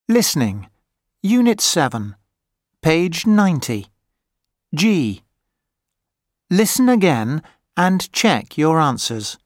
Listening. Unit 7. Page 90. G. Listen again and check your answers.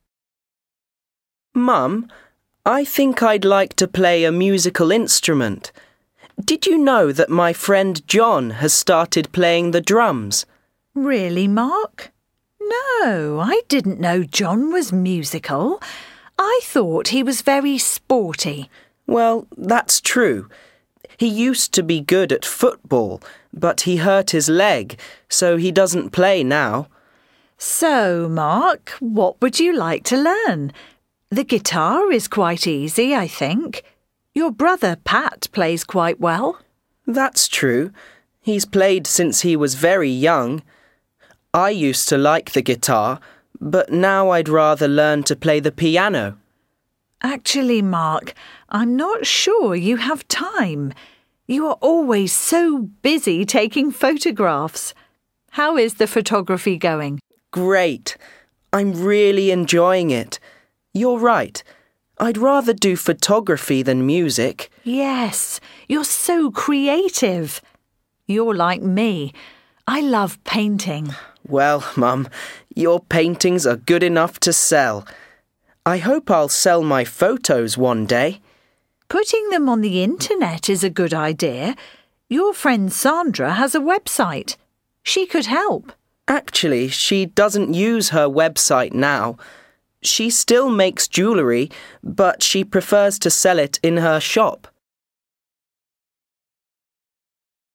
Mum, I think I'd like to play a musical instrument. Did you know that my friend John has started playing the drums? Really, Mark? No, I didn't know John was musical. I thought he was very sporty. Well, that's true. He used to be good at football, but he hurt his leg, so he doesn't play now. So, Mark, what would you like to learn? The guitar is quite easy, I think. Your brother Pat plays quite well. That's true. He's played since he was very young. I used to like the guitar, but now I'd rather learn to play the piano. Actually, Mark, I'm not sure you have time. You are always so busy taking photographs. How is the photography going? Great. I'm really enjoying it. You're right. I'd rather do photography than music. Yes, you're so creative. You're like me. I love painting. Well, Mum, your paintings are good enough to sell. I hope I'll sell my photos one day. Putting them on the internet is a good idea. Your friend Sandra has a website. She could help. Actually, she doesn't use her website now. She still makes jewellery, but she prefers to sell it in her shop.